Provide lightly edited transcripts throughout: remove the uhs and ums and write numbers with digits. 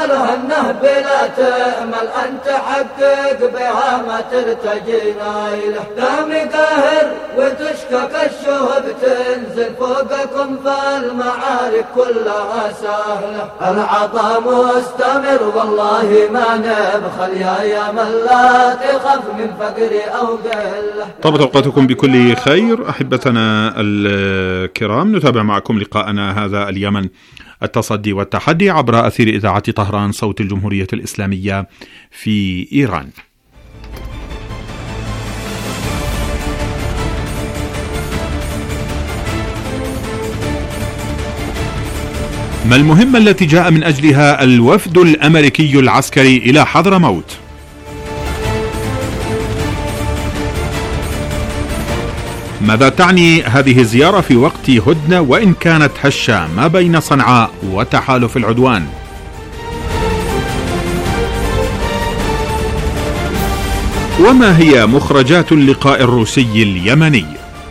أملها النهب لا تأمل أن تحقق بها ما ترتجي نايله. دام قاهر وتشكك الشهب تنزل فوقكم فالمعارك كلها سهلة. العطاء مستمر والله ما نبخل يا من لا تخف من فقر أو قلة. طابت أوقاتكم بكل خير أحبتنا الكرام. نتابع معكم لقاءنا هذا اليمن التصدي والتحدي عبر أثير إذاعة طهران صوت الجمهورية الإسلامية في إيران. ما المهمة التي جاء من أجلها الوفد الأمريكي العسكري إلى حضرموت؟ ماذا تعني هذه الزيارة في وقت هدنة وإن كانت هشة ما بين صنعاء وتحالف العدوان؟ وما هي مخرجات اللقاء الروسي اليمني؟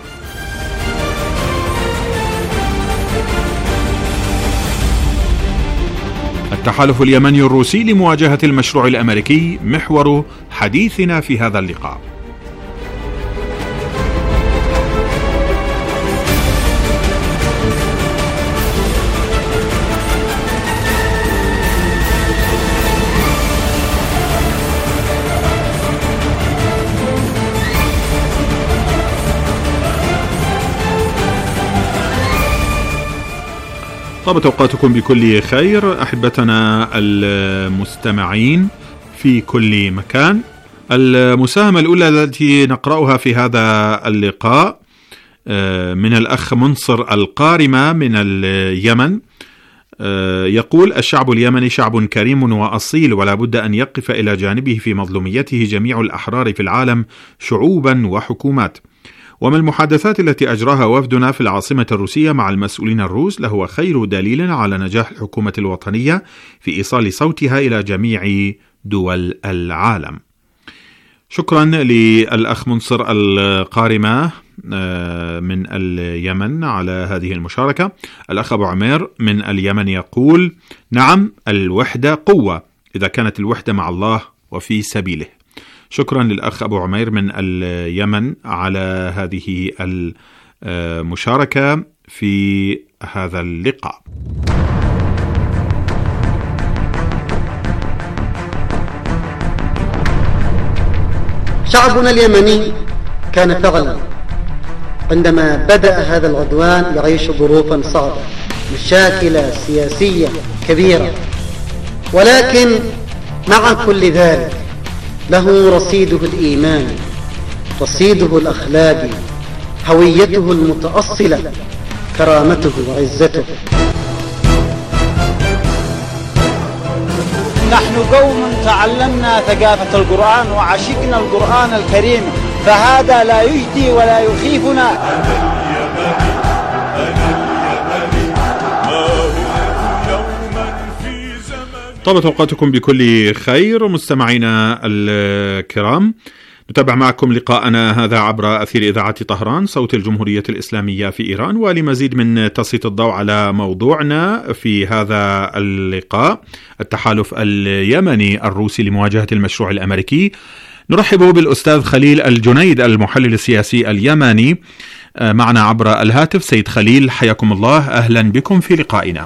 التحالف اليمني الروسي لمواجهة المشروع الأمريكي محور حديثنا في هذا اللقاء. طابت أوقاتكم بكل خير أحبتنا المستمعين في كل مكان. المساهمة الأولى التي نقرأها في هذا اللقاء من الأخ منصر القارمة من اليمن. يقول: الشعب اليمني شعب كريم وأصيل ولا بد أن يقف إلى جانبه في مظلوميته جميع الأحرار في العالم شعوبا وحكومات. وما المحادثات التي أجراها وفدنا في العاصمة الروسية مع المسؤولين الروس لهو خير دليل على نجاح الحكومة الوطنية في إيصال صوتها إلى جميع دول العالم. شكرا للأخ منصر القارمة من اليمن على هذه المشاركة. الأخ أبو عمير من اليمن يقول: نعم، الوحدة قوة إذا كانت الوحدة مع الله وفي سبيله. شكرا للأخ أبو عمير من اليمن على هذه المشاركة في هذا اللقاء. شعبنا اليمني كان فعلا عندما بدأ هذا العدوان يعيش ظروفا صعبة، مشاكل سياسية كبيرة، ولكن مع كل ذلك له رصيده الإيماني، رصيده الأخلاقي، هويته المتأصلة، كرامته وعزته. نحن قوم تعلمنا ثقافة القرآن وعشقنا القرآن الكريم، فهذا لا يجدي ولا يخيفنا. طابت أوقاتكم بكل خير مستمعينا الكرام. نتابع معكم لقاءنا هذا عبر أثير إذاعة طهران صوت الجمهورية الإسلامية في إيران. ولمزيد من تسليط الضوء على موضوعنا في هذا اللقاء التحالف اليمني الروسي لمواجهة المشروع الأمريكي، نرحب بالأستاذ خليل الجنيد المحلل السياسي اليمني معنا عبر الهاتف. سيد خليل، حياكم الله، أهلا بكم في لقائنا.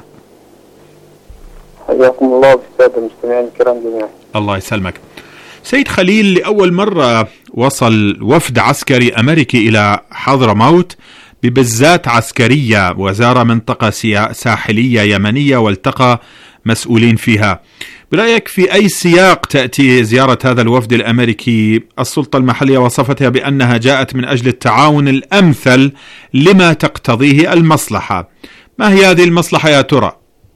حياكم الله بالسادة المستمعين الكرام جميعا. الله يسلمك. سيد خليل، لأول مرة وصل وفد عسكري أمريكي إلى حضرموت ببزات عسكرية وزار منطقة ساحلية يمنية والتقى مسؤولين فيها. برأيك في أي سياق تأتي زيارة هذا الوفد الأمريكي؟ السلطة المحلية وصفتها بأنها جاءت من أجل التعاون الأمثل لما تقتضيه المصلحة. ما هي هذه المصلحة يا ترى؟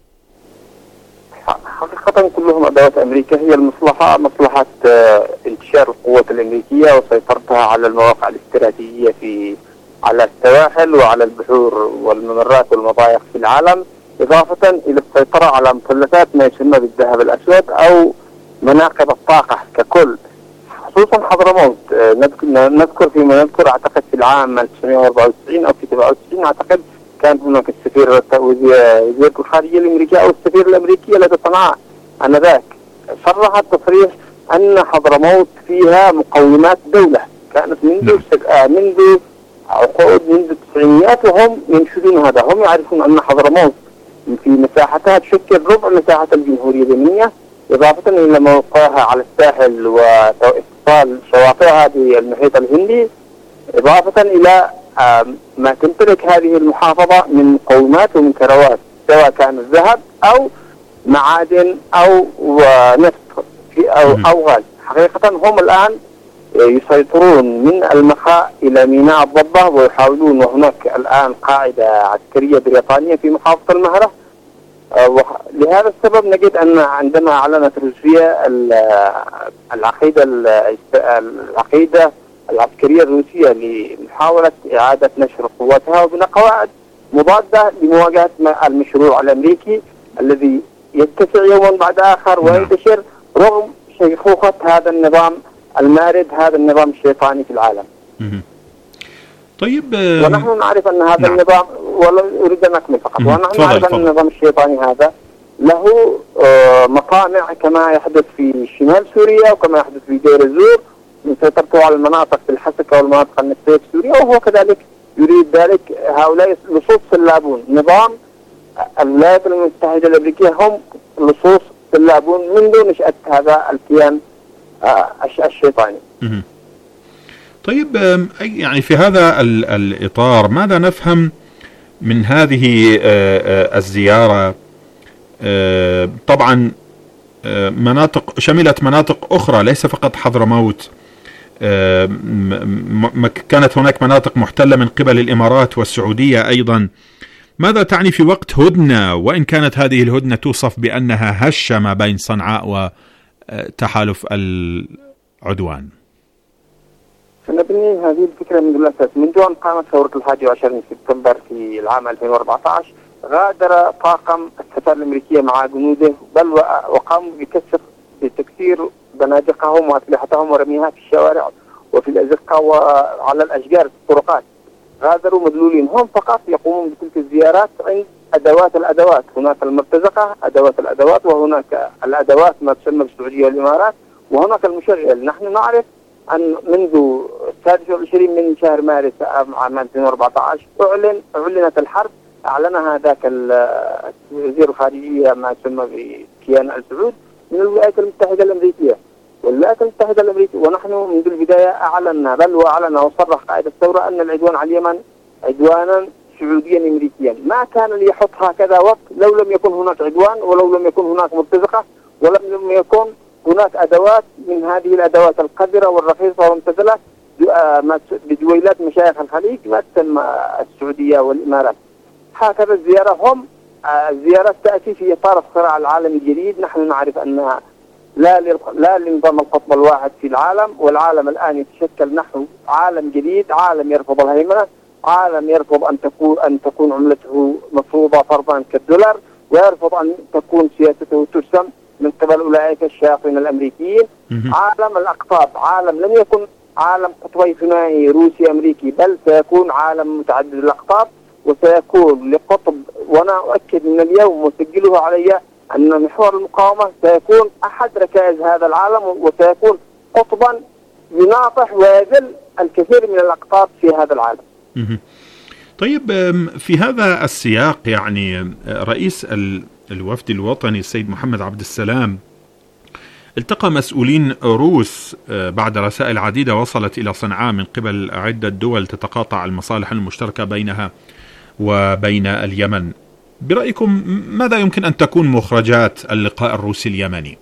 حقيقة كلهم أدوات أمريكا. هي المصلحة مصلحة انتشار القوات الأمريكية وسيطرتها على المواقع الاستراتيجية على السواحل وعلى البحور والممرات والمضايق في العالم، إضافة إلى السيطرة على مثلثات ما يسمى بالذهب الأسود أو مناقب الطاقة ككل، خصوصا حضرموت. نذكر فيما نذكر أعتقد في العام 1994 أو في 97 أعتقد كان هناك السفير وزير الخارجية الأمريكية أو السفير الأمريكي لدى صنعاء، آنذاك صرحت تصريح أن حضرموت فيها مقومات دولة، كانت منذ عقود، منذ التسعينيات وهم ينشدون هذا. هم يعرفون أن حضرموت في مساحتها تشكل ربع مساحة الجمهورية اليمنية، إضافة إلى موقعها على الساحل واتصال شواطئها بالمحيط الهندي، إضافة إلى ما تمتلك هذه المحافظة من مقومات ومن ثروات، سواء كان الذهب أو معادن أو نفط أو غاز. حقيقة هم الآن يسيطرون من المخاء إلى ميناء الضبة ويحاولون، وهناك الآن قاعدة عسكرية بريطانية في محافظة المهرة. لهذا السبب نجد أن عندما أعلنت روسيا العقيدة العسكرية الروسية لمحاولة إعادة نشر قوتها وبناء قواعد مضادة لمواجهة المشروع الأمريكي الذي يتسع يوما بعد آخر وينتشر رغم شيخوخة هذا النظام المارد، هذا النظام الشيطاني في العالم. طيب، ونحن نعرف أن هذا النظام، ولا أريد أن أكمل فقط، ونحن نعرف أن النظام الشيطاني هذا له مطامع كما يحدث في شمال سوريا وكما يحدث في دير الزور، سيطرته على المناطق في الحسكة والمناطق النفطية في سوريا، وهو كذلك يريد ذلك. هؤلاء لصوص سلابون، نظام الولايات المتحدة الأمريكية هم لصوص سلابون منذ نشأة هذا الكيان الشيطاني. طيب، يعني في هذا الإطار ماذا نفهم من هذه الزيارة؟ طبعا شملت مناطق أخرى ليس فقط حضرموت، كانت هناك مناطق محتلة من قبل الإمارات والسعودية أيضا. ماذا تعني في وقت هدنة، وإن كانت هذه الهدنة توصف بأنها هشة ما بين صنعاء وتحالف العدوان؟ سنبني هذه الفكرة منذ الأساس، منذ أن قامت ثورة 21 من سبتمبر في العام 2014 غادر طاقم السفارة الأمريكية مع جنوده، بل وقاموا بتكسير بنادقهم وأسلحتهم ورميها في الشوارع وفي الأزقة وعلى الأشجار في الطرقات. غادروا مدلولين، هم فقط يقومون بتلك الزيارات عند الأدوات، هناك المرتزقة أدوات الأدوات، وهناك الأدوات ما تسمى بالسعودية والإمارات، وهناك المشغل. نحن نعرف أن منذ 26 من شهر مارس عام 2014 أعلنت الحرب، أعلنها ذاك وزير الخارجية ما يسمى بكيان السعود من الولايات المتحدة الأمريكية. والولايات المتحدة الأمريكية ونحن منذ البداية أعلنا، بل وأعلن وصرح قائد الثورة أن العدوان على اليمن عدوانا سعوديا أمريكيا. ما كان ليحط هكذا وقت لو لم يكن هناك عدوان، ولو لم يكن هناك مرتزقة، ولم يكن هناك أدوات من هذه الأدوات القذرة والرخيصة والمبتذلة بدويلات مشايخ الخليج ما تسمى السعودية والإمارات. هكذا الزيارات تأتي في إطار الصراع العالمي الجديد. نحن نعرف أنها لا لنظام القطب الواحد في العالم، والعالم الآن يتشكل نحو عالم جديد، عالم يرفض الهيمنة، عالم يرفض أن تكون عملته مفروضة فرضا كالدولار، ويرفض أن تكون سياسته ترسم من قبل أولئك الشياطين الأمريكيين. عالم الأقطاب، عالم لن يكون عالم قطبي ثنائي روسي أمريكي، بل سيكون عالم متعدد الأقطاب، وسيكون لقطب. وأنا أؤكد من اليوم وسجله علي أن محور المقاومة سيكون أحد ركائز هذا العالم، وسيكون قطبا يناطح ويذل الكثير من الأقطاب في هذا العالم. طيب، في هذا السياق يعني رئيس الوفد الوطني السيد محمد عبد السلام التقى مسؤولين روس بعد رسائل عديدة وصلت إلى صنعاء من قبل عدة دول تتقاطع المصالح المشتركة بينها وبين اليمن. برأيكم ماذا يمكن أن تكون مخرجات اللقاء الروسي اليمني؟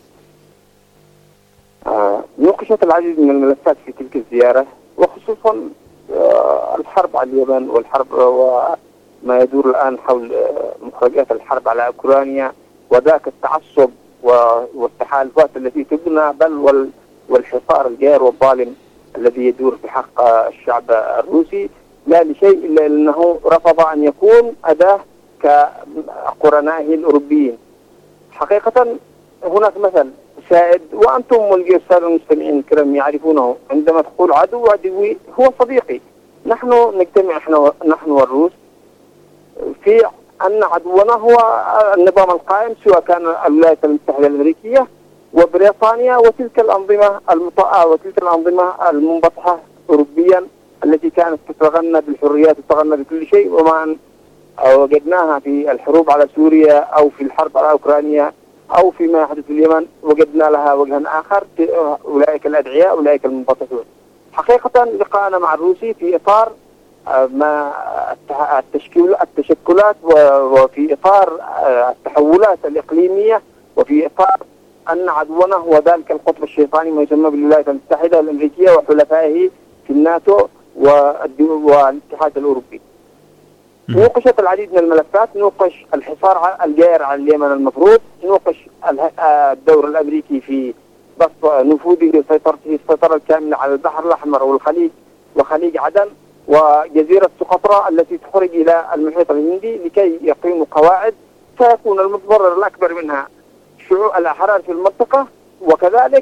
ناقشت العديد من الملفات في تلك الزيارة، وخصوصا الحرب على اليمن والحرب وما يدور الآن حول مخرجات الحرب على أوكرانيا وذاك التعصب والتحالفات التي تبنى، بل والحصار الجائر والظالم الذي يدور في حق الشعب الروسي، لا لشيء إلا أنه رفض أن يكون أداة كقرنائه الأوروبيين. حقيقة هناك مثل سائد، وأنتم والسادة المستمعين الكرام يعرفونه، عندما تقول عدوي هو صديقي. نحن نجتمع نحن والروس في أن عدونا هو النظام القائم، سواء كان الولايات المتحدة الأمريكية وبريطانيا وتلك الأنظمة وتلك الأنظمة المنبطحة أوروبيا التي كانت تتغنى بالحريات وتتغنى بكل شيء، وما وجدناها في الحروب على سوريا أو في الحرب على أوكرانيا أو فيما يحدث في اليمن وجدنا لها وجها آخر، أولئك الأدعياء أولئك المنبطحون. حقيقة لقاءنا مع الروسي في إطار ما التشكلات وفي إطار التحولات الإقليمية، وفي إطار أن عدونا هو ذلك القطب الشيطاني ما يسمى بالولايات المتحدة الأمريكية وحلفائه في الناتو والاتحاد الأوروبي. نوقشت العديد من الملفات، نوقش الحصار الجائر على اليمن المفروض، نوقش الدور الأمريكي في بسط نفوذه وسيطرته السيطرة الكاملة على البحر الأحمر والخليج وخليج عدن وجزيرة سقطرى التي تخرج إلى المحيط الهندي لكي يقيموا قواعد سيكون المتضرر الأكبر منها الأحرار في المنطقة، وكذلك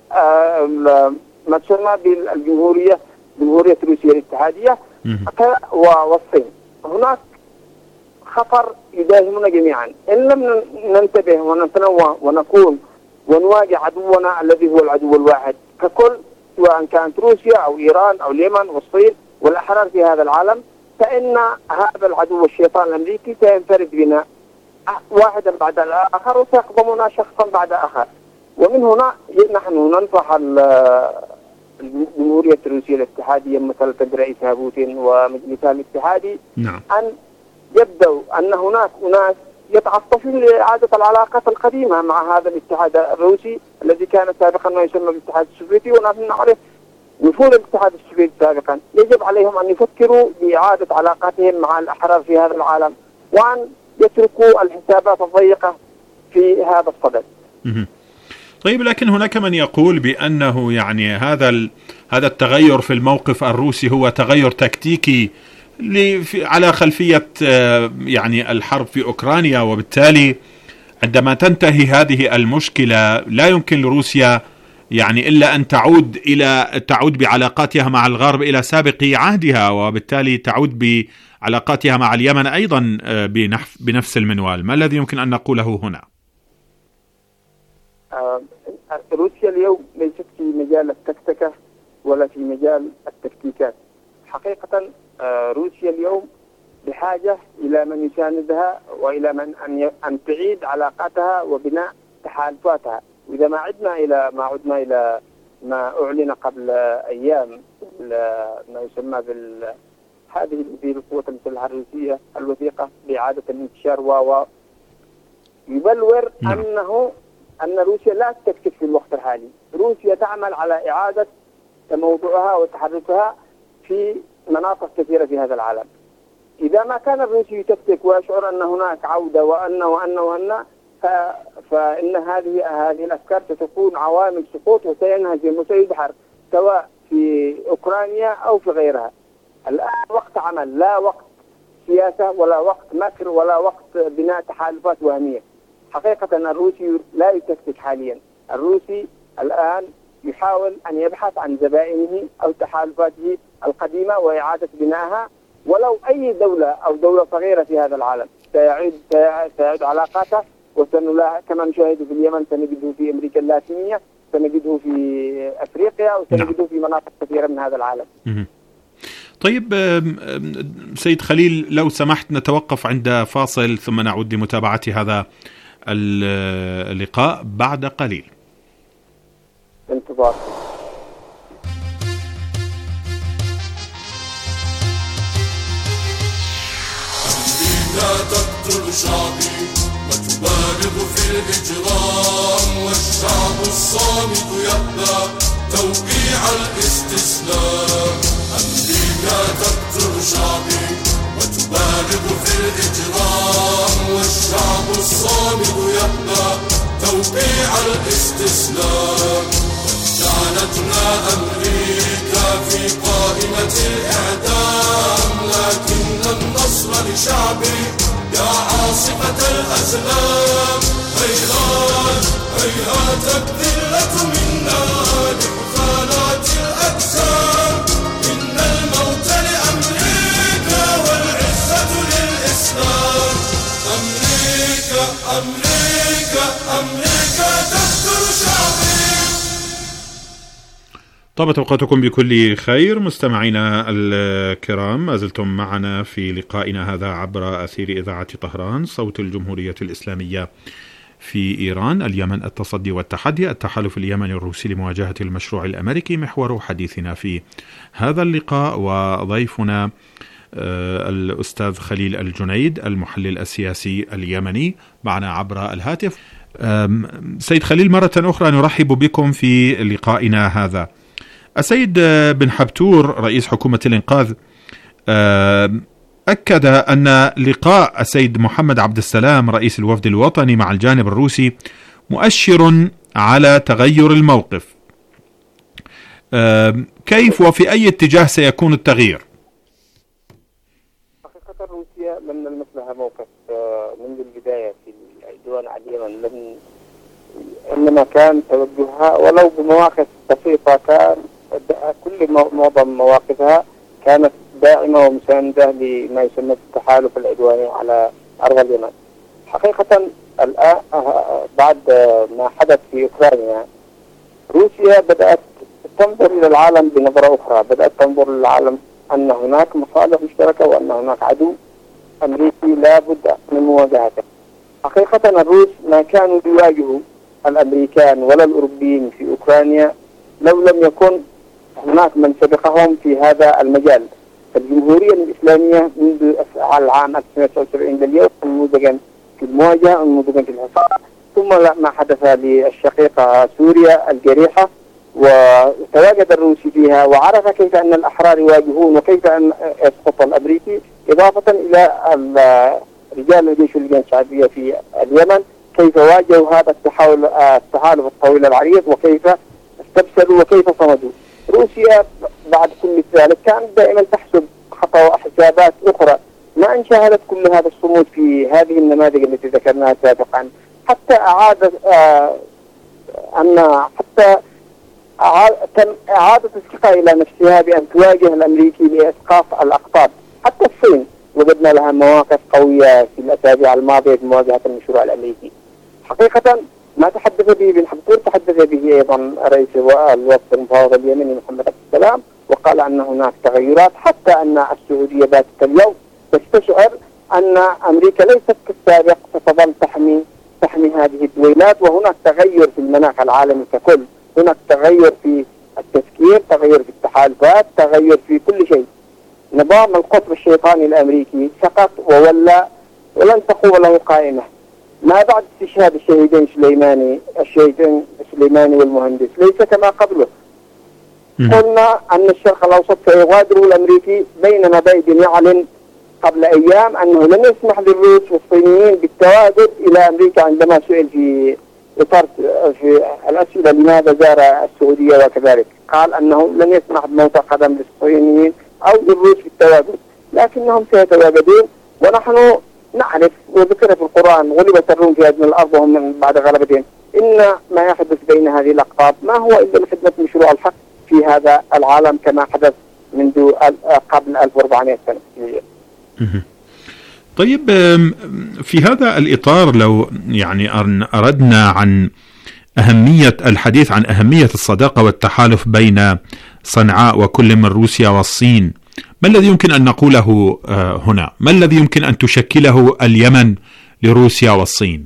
ما تسمى بالجمهورية روسيا الاتحادية والصين. هناك خطر يداهمنا جميعا إن لم ننتبه ونتنوع ونكون ونواجه عدونا الذي هو العدو الواحد ككل، سواء كانت روسيا أو إيران أو اليمن والصين والأحرار في هذا العالم، فإن هذا العدو الشيطان الأمريكي سينفرد بنا واحدا بعد الآخر وسيقضمنا شخصا بعد آخر. ومن هنا نحن ننصح الجمهورية الروسية الاتحادية مثلا برئيسها بوتين ومجلسها الاتحادي أن يبدأوا أن هناك أناس يتعطفون لإعادة العلاقات القديمة مع هذا الاتحاد الروسي الذي كان سابقا ما يسمى بالاتحاد السوفيتي، ونحن نعرف نفوذ الاتحاد السوفيتي سابقا. يجب عليهم أن يفكروا بإعادة علاقاتهم مع الأحرار في هذا العالم، وأن يتركوا الحسابات الضيقة في هذا الصدد. طيب، لكن هناك من يقول بأنه يعني هذا التغير في الموقف الروسي هو تغير تكتيكي على خلفية يعني الحرب في أوكرانيا، وبالتالي عندما تنتهي هذه المشكلة لا يمكن لروسيا يعني إلا أن تعود بعلاقاتها مع الغرب إلى سابق عهدها، وبالتالي تعود بعلاقاتها مع اليمن أيضا بنفس المنوال. ما الذي يمكن أن نقوله هنا؟ روسيا اليوم ليست في مجال التكتكة ولا في مجال التكتيكات. حقيقة روسيا اليوم بحاجة إلى من يساندها وإلى من أن تعيد علاقاتها وبناء تحالفاتها. وإذا ما عدنا إلى ما أعلن قبل أيام ما يسمى هذه القوة المسلحة الروسية الوثيقة بإعادة الانتشار يبلور أن روسيا لا تكتف في الوقت الحالي. روسيا تعمل على إعادة موضوعها وتحركها في مناطق كثيرة في هذا العالم. إذا ما كان الروسي يتكتك ويشعر أن هناك عودة وأن فإن هذه الأفكار ستكون عوامل سقوط وسينهزم وسيدحر سواء في أوكرانيا أو في غيرها. الآن وقت عمل، لا وقت سياسة ولا وقت مكر ولا وقت بناء تحالفات وهمية. حقيقة الروسي لا يتكتك حاليا. الروسي الآن يحاول أن يبحث عن زبائنه أو تحالفاته القديمة وإعادة بنائها، ولو أي دولة أو دولة صغيرة في هذا العالم سيعيد علاقاتها. كما نشاهد في اليمن سنجده في أمريكا اللاتينية، سنجده في أفريقيا، وسنجده في مناطق كثيرة من هذا العالم. طيب سيد خليل، لو سمحت نتوقف عند فاصل ثم نعود لمتابعة هذا اللقاء بعد قليل. انتظار. لا تقتل شعبي وتبالغ في الإجرام، والشعب الصامت يأبى توقيع الاستسلام. أمريكا تقتل شعبي وتبالغ في الإجرام، والشعب الصامت يأبى توقيع الاستسلام. جعلتنا أمريكا في قائمة الإعدام، لكن النصر لشعبي يا عاصفة الأزلام. هيهات هيهات الذلة منا لحفالات الأجسام، إن الموت لأمريكا والعزة للإسلام. طابت أوقاتكم بكل خير مستمعينا الكرام، ما زلتم معنا في لقائنا هذا عبر أثير إذاعة طهران صوت الجمهورية الإسلامية في إيران، اليمن، التصدي والتحدي، التحالف اليمني الروسي لمواجهة المشروع الأمريكي، محور حديثنا في هذا اللقاء. وضيفنا الأستاذ خليل الجنيد المحلل السياسي اليمني معنا عبر الهاتف. سيد خليل، مرة أخرى نرحب بكم في لقائنا هذا. السيد بن حبتور رئيس حكومة الإنقاذ أكد أن لقاء السيد محمد عبد السلام رئيس الوفد الوطني مع الجانب الروسي مؤشر على تغير الموقف. كيف وفي أي اتجاه سيكون التغيير؟ حقيقة روسيا لم نلمس لها موقف منذ البداية في العدوان على اليمن، إنما كان توجهها ولو بمواقف بسيطة، كان معظم مواقفها كانت داعمة ومساندة لما يسمى التحالف العدواني على أرض اليمن. حقيقة الآن بعد ما حدث في أوكرانيا، روسيا بدأت تنظر إلى العالم بنظرة أخرى، بدأت تنظر للعالم أن هناك مصالح مشتركة وأن هناك عدو أمريكي لا بد من مواجهته. حقيقة الروس ما كانوا يواجهوا الأمريكان ولا الأوروبيين في أوكرانيا لو لم يكن هناك من سبقهم في هذا المجال. الجمهورية الإسلامية منذ العام 1979 لليوم نموذجا في المواجهة ونموذجا في الحصار، ثم ما حدث للشقيقة سوريا الجريحة وتواجد الروسي فيها وعرف كيف أن الأحرار يواجهون وكيف أن يسقط الأمريكي، إضافة إلى رجال الجيش واللجان الشعبية في اليمن كيف واجهوا هذا التحالف الطويل العريض وكيف استبسلوا وكيف صمدوا. روسيا بعد كل ذلك كانت دائما تحسب خطأ وحسابات أخرى، ما أن شاهدت كل هذا الصمود في هذه النماذج التي ذكرناها سابقا، حتى أعادت الثقة إلى نفسها بأن تواجه الأمريكي لإسقاط الأقطاب. حتى الصين وجدنا لها مواقف قوية في الأسابيع الماضية بمواجهة المشروع الأمريكي. حقيقة ما تحدث به بن حبتور تحدث به أيضا رئيس الوفد المفاوض اليمني محمد عبد السلام، وقال أن هناك تغيرات، حتى أن السعودية باتت اليوم تستشعر أن أمريكا ليست كالسابق، ستظل تحمي هذه الدويلات، وهناك تغير في المناخ العالمي ككل، هناك تغير في التفكير، تغير في التحالفات، تغير في كل شيء. نظام القطب الشيطاني الأمريكي سقط وولى ولن تقوم له قائمة. ما بعد استشهاد الشهيدين سليماني والمهندس ليس كما قبله. قلنا أن الشرق الأوسط سيغادره الأمريكي، بينما بايدن يعلن قبل أيام أنه لن يسمح للروس والصينيين بالتواجد إلى أمريكا. عندما سئل في الأسئلة لماذا زار السعودية وكذلك، قال أنه لن يسمح بموضع قدم للصينيين أو للروس بالتواجد، لكنهم سيتواجدون. ونحن نعرف وذكر في القرآن غلبت الروم في أدنى الأرض وهم من بعد غلبتهم. إن ما يحدث بين هذه الأقطاب ما هو إلا لخدمة مشروع الحق في هذا العالم كما حدث منذ قبل 1400 سنة. طيب، في هذا الإطار لو أردنا عن أهمية الحديث عن أهمية الصداقة والتحالف بين صنعاء وكل من روسيا والصين، ما الذي يمكن أن نقوله هنا؟ ما الذي يمكن أن تشكله اليمن لروسيا والصين؟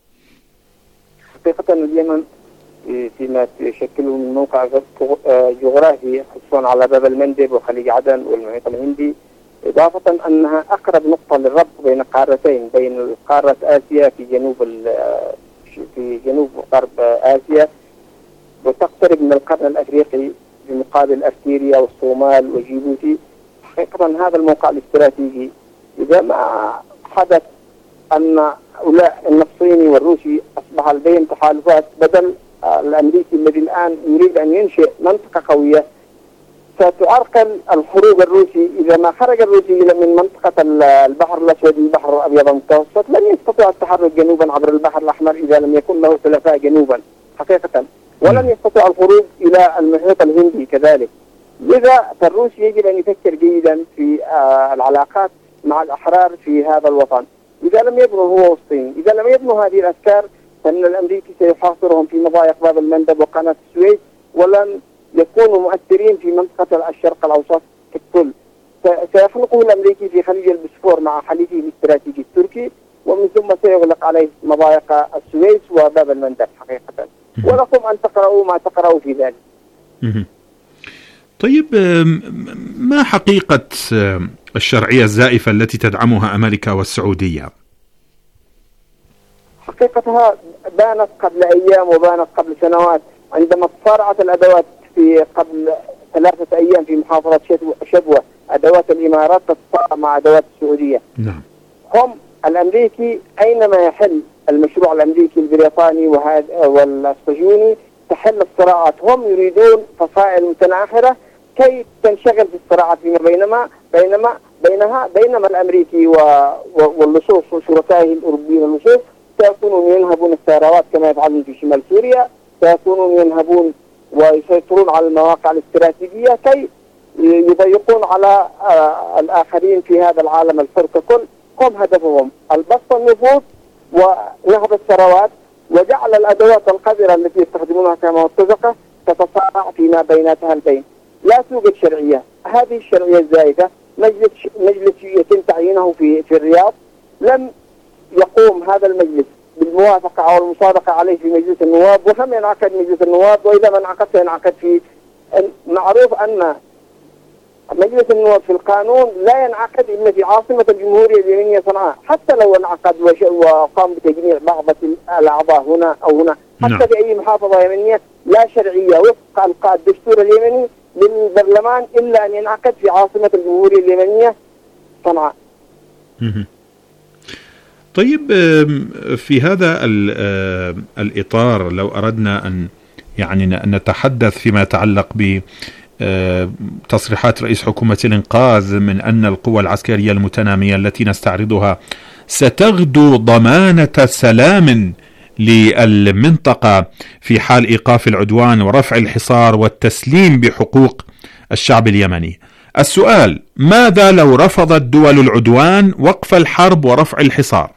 حقيقة اليمن فيما تشكله من موقع جغرافي، خصوصا على باب المندب وخليج عدن والمحيط الهندي، إضافة أنها أقرب نقطة للربط بين قارتين، بين قارة آسيا في جنوب غرب آسيا، وتقترب من القرن الأفريقي بمقابل أرتيريا والصومال وجيبوتي. حقيقة هذا الموقع الاستراتيجي إذا ما حدث أن الصيني والروسي أصبح لديهم تحالفات بدل الأمريكي الذي الآن يريد أن ينشئ منطقة قوية، ستعرقل الخروج الروسي. إذا ما خرج الروسي من منطقة البحر الأسود البحر الأبيض المتوسط لن يستطيع التحرك جنوبا عبر البحر الأحمر إذا لم يكن له حلفاء جنوبا حقيقة، ولن يستطيع الخروج إلى المحيط الهندي كذلك. لذا فالروس يجب أن يفكر جيدا في العلاقات مع الأحرار في هذا الوطن. إذا لم يبنوا هو والصين، إذا لم يبنوا هذه الأفكار فإن الأمريكي سيحاصرهم في مضايق باب المندب وقناة السويس، ولن يكونوا مؤثرين في منطقة الشرق الأوسط ككل. سيخلقه الأمريكي في خليج البوسفور مع حليفه الاستراتيجي التركي، ومن ثم سيغلق عليه مضايق السويس وباب المندب حقيقة. ولكم أن تقرأوا ما تقرأوا في ذلك. طيب، ما حقيقة الشرعية الزائفة التي تدعمها أمريكا والسعودية؟ حقيقتها بانت قبل أيام وبانت قبل سنوات، عندما تصارعت الأدوات في قبل 3 أيام في محافظة شبوة، أدوات الإمارات تتصارع مع أدوات السعودية. نعم. هم الأمريكي أينما يحل المشروع الأمريكي البريطاني والصهيوني تحل الصراعات. هم يريدون فصائل متناحرة كي تنشغل في الصراعات بينما الأمريكي واللصوص وشركائه الأوروبيين اللصوص سيكونون ينهبون الثروات كما يفعلون في شمال سوريا، سيكونون ينهبون ويسيطرون على المواقع الاستراتيجية كي يضيقون على الآخرين في هذا العالم الحر ككل. هم هدفهم البسط النفوذ ونهب الثروات وجعل الأدوات القذرة التي يستخدمونها كمرتزقة تتصارع فيما بيناتها البين. لا توجد شرعية. هذه الشرعية الزائدة مجلس يتم تعيينه في الرياض، لم يقوم هذا المجلس بالموافقة أو المصادقة عليه في مجلس النواب، ولم ينعقد مجلس النواب، وإذا ما انعقد سينعقد في معروف أن مجلس النواب في القانون لا ينعقد إلا في عاصمة الجمهورية اليمنية صنعاء. حتى لو انعقد وقام بتجميع بعض الأعضاء هنا أو هنا، حتى في أي محافظة يمنية لا شرعية وفق الدستور اليمني للبرلمان إلا أن ينعقد في عاصمة الجمهورية اليمنية صنعاء. طيب، في هذا الإطار لو أردنا أن نتحدث فيما يتعلق بتصريحات رئيس حكومة الإنقاذ من أن القوى العسكرية المتنامية التي نستعرضها ستغدو ضمانة سلام للمنطقة في حال إيقاف العدوان ورفع الحصار والتسليم بحقوق الشعب اليمني. السؤال: ماذا لو رفضت دول العدوان وقف الحرب ورفع الحصار؟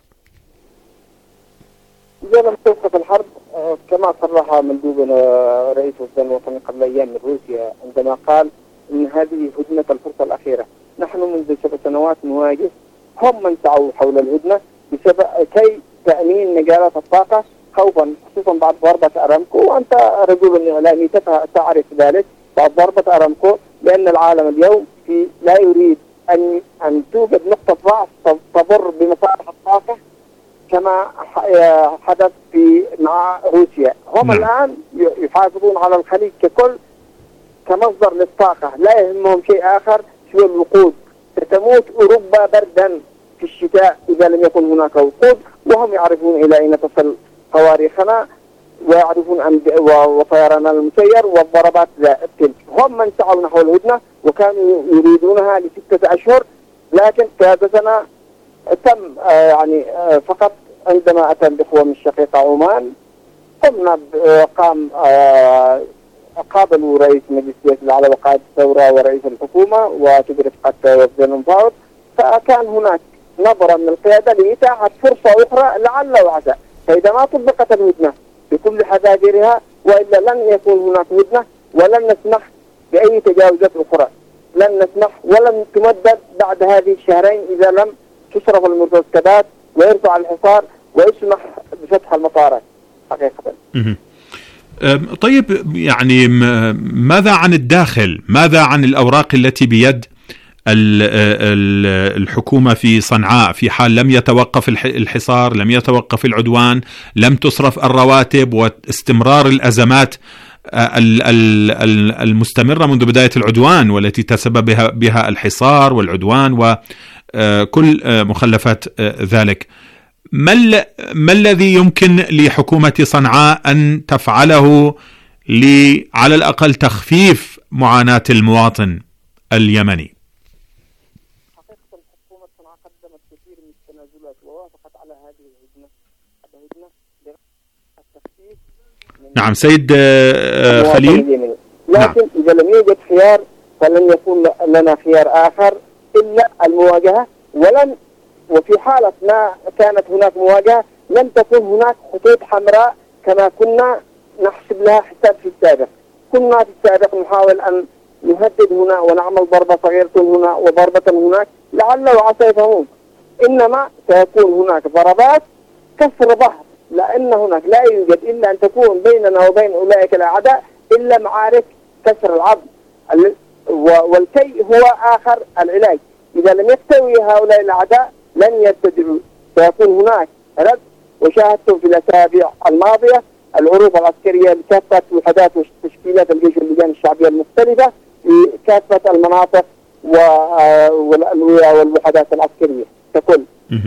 إذا لم توقف الحرب كما صرح مندوب رئيس وزراء الوطني قبل أيام من روسيا عندما قال إن هذه هدنة الفرصة الأخيرة. نحن منذ 7 سنوات نواجه، هم من سعوا حول الهدنة بسبب كي تأمين مجالات الطاقة خوفا خصوصا بعد ضربة أرامكو، وأنت رجل إعلامي تعرف ذلك. بعد ضربة أرامكو، لأن العالم اليوم لا يريد أن توجد نقطة ضعف تضر بمصالح الطاقة كما حدث مع روسيا. هم الآن يحافظون على الخليج ككل كمصدر للطاقة، لا يهمهم شيء آخر سوى الوقود. ستموت أوروبا بردا في الشتاء إذا لم يكن هناك وقود، وهم يعرفون إلى أين تصل صواريخنا ويعرفون وطيران المسير والضربات تلك. هم من سعوا نحو الهدنة وكانوا يريدونها ل6 أشهر، لكن في هذا سنة تم فقط عندما أتى الإخوة من الشقيقة عمان قمنا قابلوا رئيس مجلس السياسي الأعلى وقائد الثورة ورئيس الحكومة وتبرفقة وفدان المفاوض، فكان هناك نظرة من القيادة لإتاحة فرصة أخرى لعل وعسى. فإذا ما طبقت الهدنة بكل حذافيرها وإلا لن يكون هناك هدنة، ولن نسمح بأي تجاوزات أخرى، لن نسمح ولن تمدد بعد هذه الشهرين إذا لم تصرف المرتكبات ويرفع الحصار ويسمح بفتح المطارات حقيقة. طيب، ماذا عن الداخل؟ ماذا عن الأوراق التي بيد الحكومة في صنعاء في حال لم يتوقف الحصار، لم يتوقف العدوان، لم تصرف الرواتب، واستمرار الأزمات المستمرة منذ بداية العدوان والتي تسبب بها الحصار والعدوان وكل مخلفات ذلك؟ ما الذي يمكن لحكومة صنعاء أن تفعله على الأقل تخفيف معاناة المواطن اليمني؟ حقيقة حكومة صنعاء قدمت كثير من التنازلات ووافقت على هذه الهدنة للتخفيف. نعم سيد خليل. لكن إذا لم يوجد خيار فلن يكون لنا خيار آخر إلا المواجهة، وفي حالة ما كانت هناك مواجهة لن تكون هناك خطوط حمراء كما كنا نحسب لها حساب في السابق. كنا في السابق نحاول أن نهدد هنا ونعمل ضربة صغيرة هنا وضربة هناك لعل وعسى يفهمون، إنما سيكون هناك ضربات كسر ظهر، لأن هناك لا يوجد إلا أن تكون بيننا وبين أولئك الأعداء إلا معارك كسر العظم، والكي هو آخر العلاج. إذا لم يستوي هؤلاء الأعداء لن يرتدعوا، سيكون هناك رد. وشاهدتم في الأسابيع الماضية العروض العسكرية لكافة وحدات وتشكيلات الجيش واللجان الشعبية المختلفة في كافة المناطق والألوية والوحدات العسكرية ككل.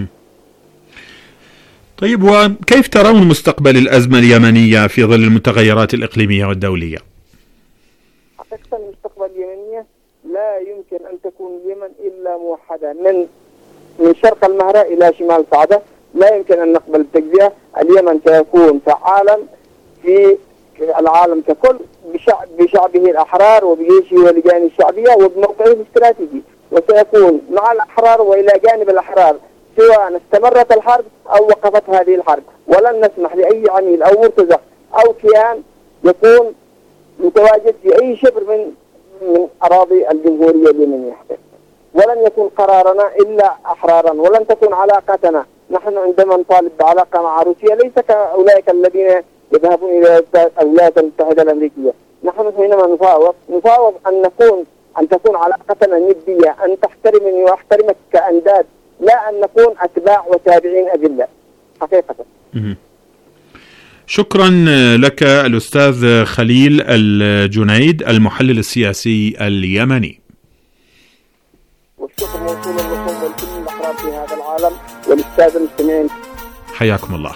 طيب، وكيف ترون مستقبل الأزمة اليمنية في ظل المتغيرات الإقليمية والدولية؟ حقيقة المستقبل اليمنية لا يمكن أن تكون اليمن إلا موحدة من شرق المهرة إلى شمال صعدة. لا يمكن أن نقبل التجزئة. اليمن سيكون فعالا في العالم ككل بشعبه الأحرار وبجيشه ولجانه الشعبية وبموقعه الاستراتيجي، وسيكون مع الأحرار وإلى جانب الأحرار سواء استمرت الحرب أو وقفت هذه الحرب. ولن نسمح لأي عميل أو مرتزق أو كيان يكون متواجد في أي شبر من أراضي الجمهورية اليمنية. ولن يكون قرارنا إلا أحرارا، ولن تكون علاقتنا نحن عندما نطالب بعلاقة مع روسيا ليس كأولئك الذين يذهبون إلى الولايات المتحدة الأمريكية. نحن حينما نفاوض أن تكون علاقتنا ندية، أن تحترمني وأحترمك كأنداد، لا أن نكون أتباع وتابعين أذلة حقيقة. شكرا لك الأستاذ خليل الجنيد المحلل السياسي اليمني. والشكر موصول لكم ولكل الأحرار في هذا العالم والأستاذ المستمعين. حياكم الله.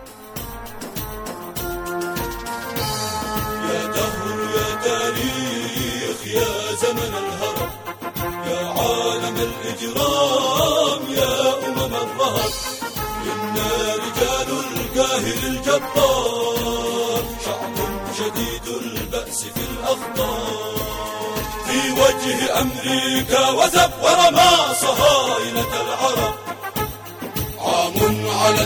يا دهر يا تاريخ يا زمن الهرم، يا عالم الإجرام يا الظهر، إنا رجال القاهر الجبار، شعب شديد البأس في الأخطار، في وجه أمريكا وثب ورمى صهاينة العرب، عام على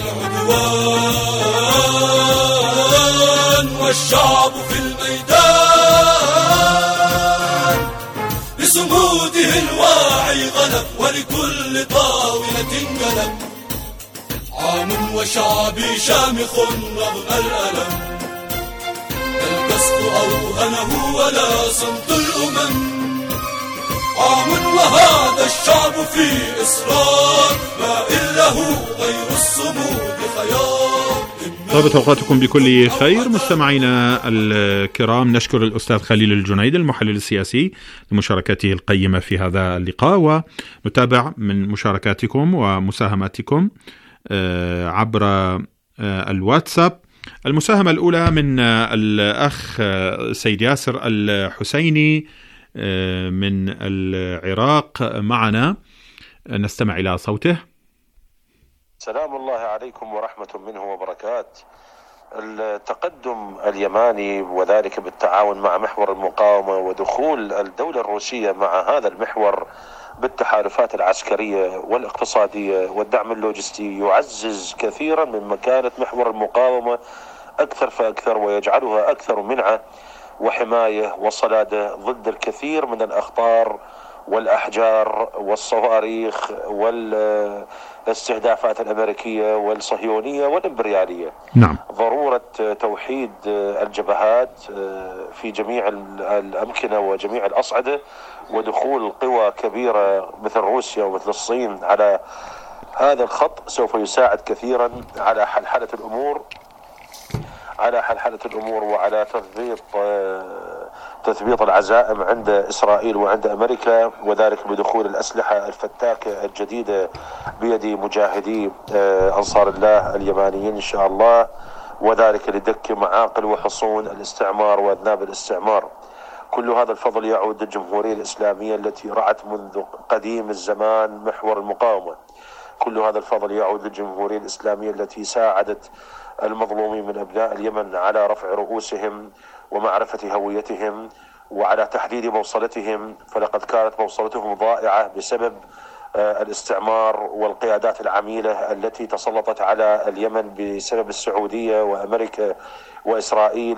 العدوان والشعب في الميدان، بصموده الواعي غلب ولكل طاولة قلب، عام وشعبي شامخ رغم الألم، لا القصد أوهنه ولا صمت الأمم، عام وهذا الشعب في إصرار ما إله غير الصمود خيار. طابت أوقاتكم بكل خير مستمعينا الكرام. نشكر الأستاذ خليل الجنيد المحلل السياسي لمشاركته القيمة في هذا اللقاء، ونتابع من مشاركاتكم ومساهماتكم عبر الواتساب. المساهمة الأولى من الأخ سيد ياسر الحسيني من العراق معنا، نستمع إلى صوته. سلام الله عليكم ورحمة منه وبركات. التقدم اليماني وذلك بالتعاون مع محور المقاومة ودخول الدولة الروسية مع هذا المحور بالتحالفات العسكرية والاقتصادية والدعم اللوجستي يعزز كثيرا من مكانة محور المقاومة أكثر فأكثر، ويجعلها أكثر منعة وحماية وصلادة ضد الكثير من الأخطار والأحجار والصواريخ والاستهدافات الأمريكية والصهيونية والإمبريالية. نعم. ضرورة توحيد الجبهات في جميع الأمكنة وجميع الأصعدة، ودخول قوى كبيرة مثل روسيا ومثل الصين على هذا الخط سوف يساعد كثيرا على حلحلة الأمور وعلى تثبيط العزائم عند إسرائيل وعند أمريكا، وذلك بدخول الأسلحة الفتاكة الجديدة بيد مجاهدي أنصار الله اليمانيين إن شاء الله، وذلك لدك معاقل وحصون الاستعمار وأذناب الاستعمار. كل هذا الفضل يعود للجمهورية الإسلامية التي رعت منذ قديم الزمان محور المقاومة. كل هذا الفضل يعود للجمهورية الإسلامية التي ساعدت المظلومين من أبناء اليمن على رفع رؤوسهم ومعرفة هويتهم وعلى تحديد موصلتهم، فلقد كانت موصلتهم ضائعة بسبب الاستعمار والقيادات العميلة التي تسلطت على اليمن بسبب السعودية وأمريكا وإسرائيل.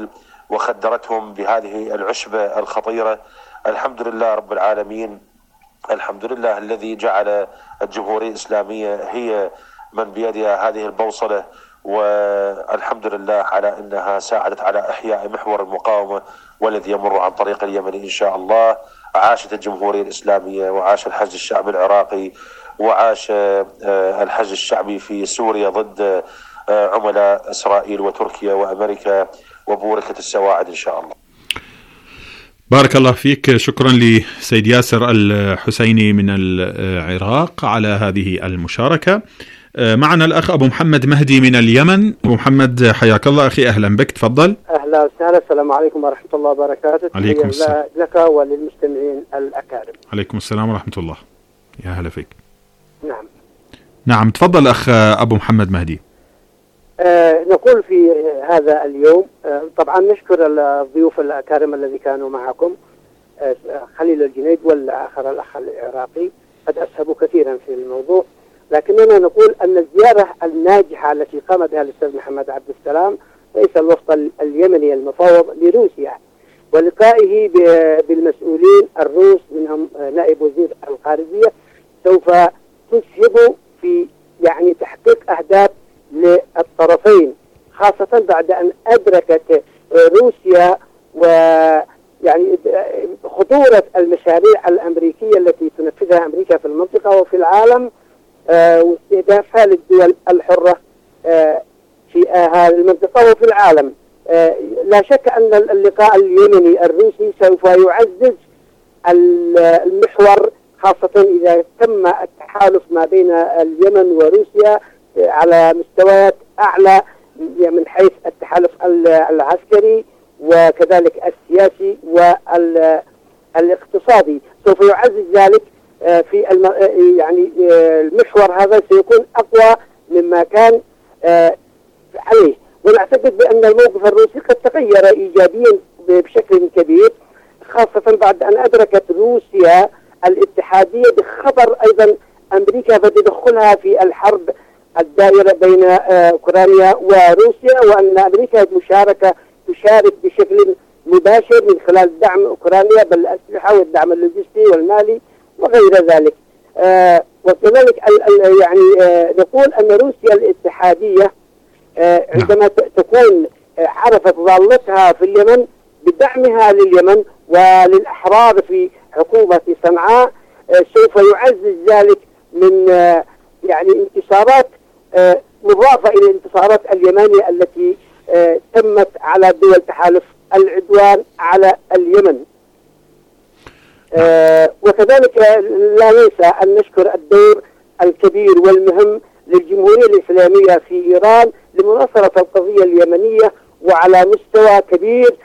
وخدرتهم بهذه العشبة الخطيرة. الحمد لله رب العالمين، الحمد لله الذي جعل الجمهورية الإسلامية هي من بيدها هذه البوصلة، والحمد لله على أنها ساعدت على إحياء محور المقاومة والذي يمر عن طريق اليمن إن شاء الله. عاشت الجمهورية الإسلامية، وعاش الحشد الشعبي العراقي، وعاش الحشد الشعبي في سوريا ضد عملاء إسرائيل وتركيا وأمريكا، وبوركة السواعد إن شاء الله. بارك الله فيك. شكرا لسيد ياسر الحسيني من العراق على هذه المشاركة. معنا الأخ أبو محمد مهدي من اليمن. أبو محمد حياك الله أخي، أهلا بك، تفضل. أهلا وسهلا، السلام عليكم ورحمة الله وبركاته. عليكم السلام لك وللمستمعين الأكارم. عليكم السلام ورحمة الله، يا هلا فيك. نعم تفضل أخ أبو محمد مهدي. نقول في هذا اليوم طبعا نشكر الضيوف الأكارم الذي كانوا معكم، خليل الجنيد والآخر الأخ العراقي، قد أسهبوا كثيرا في الموضوع، لكننا نقول أن الزيارة الناجحة التي قام بها الأستاذ محمد عبد السلام رئيس الوفد اليمني المفوض لروسيا، ولقائه بالمسؤولين الروس منهم نائب وزير الخارجية، سوف تسهم في تحقيق أهداف للطرفين، خاصة بعد أن أدركت روسيا خطورة المشاريع الأمريكية التي تنفذها أمريكا في المنطقة وفي العالم، واستهدافها للدول الحرة في هذه المنطقة وفي العالم. لا شك أن اللقاء اليمني الروسي سوف يعزز المحور، خاصة إذا تم التحالف ما بين اليمن وروسيا على مستويات أعلى من حيث التحالف العسكري وكذلك السياسي والاقتصادي. سوف يعزز ذلك في المحور هذا سيكون أقوى مما كان عليه، ونعتقد بأن الموقف الروسي قد تغير إيجابيا بشكل كبير، خاصة بعد أن أدركت روسيا الاتحادية بخطر أيضا أمريكا فتدخلها في الحرب الدائرة بين أوكرانيا وروسيا، وأن أمريكا تشارك بشكل مباشر من خلال دعم أوكرانيا بالأسلحة والدعم اللوجستي والمالي وغير ذلك. وكذلك نقول أن روسيا الاتحادية عندما تكون عرفت ضالتها في اليمن بدعمها لليمن وللأحرار في حكومة صنعاء، سوف يعزز ذلك من انتصارات مضافة إلى الانتصارات اليمنية التي تمت على دول تحالف العدوان على اليمن. وكذلك لا ننسى أن نشكر الدور الكبير والمهم للجمهورية الإسلامية في إيران لمناصرة القضية اليمنية وعلى مستوى كبير،